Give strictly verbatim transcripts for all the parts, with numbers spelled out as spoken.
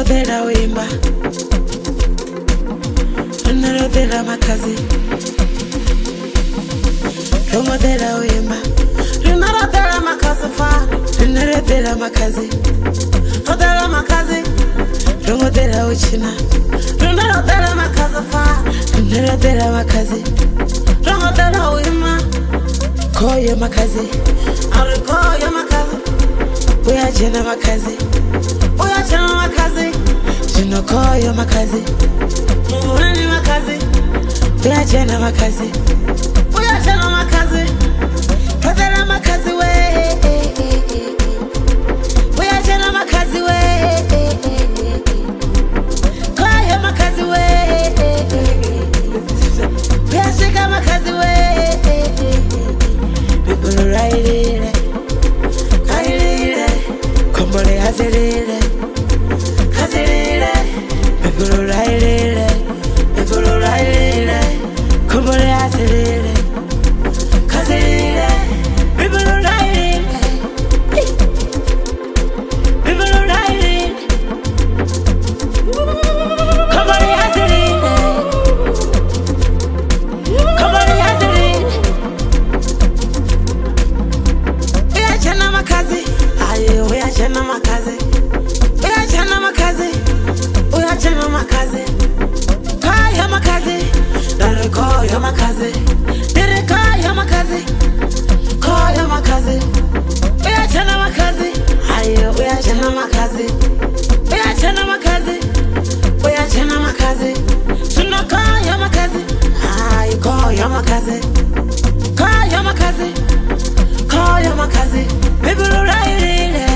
Rinodela wimba, rinodela makazi. Rinodela wimba, rinodela makazi fa, rinodela makazi. Rinodela makazi, rinodela uchina. Rinodela makazi fa, rinodela makazi. Rinodela wimba, koyo makazi. Ari koyo makazi, uya jena makazi. Uya jena makazi, jino koyo makazi. Muhuni makazi, uya jena makazi. Uya jena makazi, kadela makazi we. Uya jena makazi we, koyo makazi we. Uya shika makazi we. People ride it, ride it, kombole hazirire, hazirire. People ride it, people ride it, kombole hazirire, hazirire. People ride it, people ride it, kombole hazirire, kombole hazirire. Uya jena makazi, ayo uya jena makazi. Uya jena makazi, uya jena makazi. Kaya makazi, dare koya makazi. Dare kaya makazi, koya makazi. Uya jena makazi, ayo uya jena makazi. Uya jena makazi, uya jena makazi. Suno kaya makazi, ayo koya makazi. Kaya makazi, koya makazi. People ride it,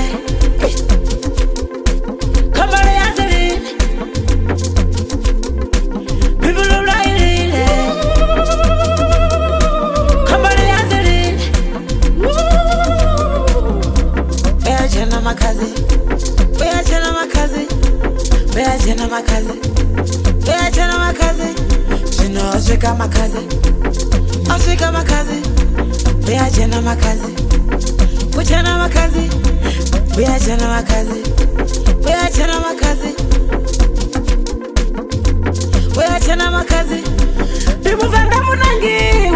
kombole hazirire. People ride it, kombole hazirire. Uya jena makazi, uya jena makazi. Uya jena makazi, uya jena makazi. Jino ashika makazi, ashika makazi. Uya jena makazi, uchana makazi. Uya jena makazi, uya jena makazi. Uya jena makazi. Bimu vanda munangi,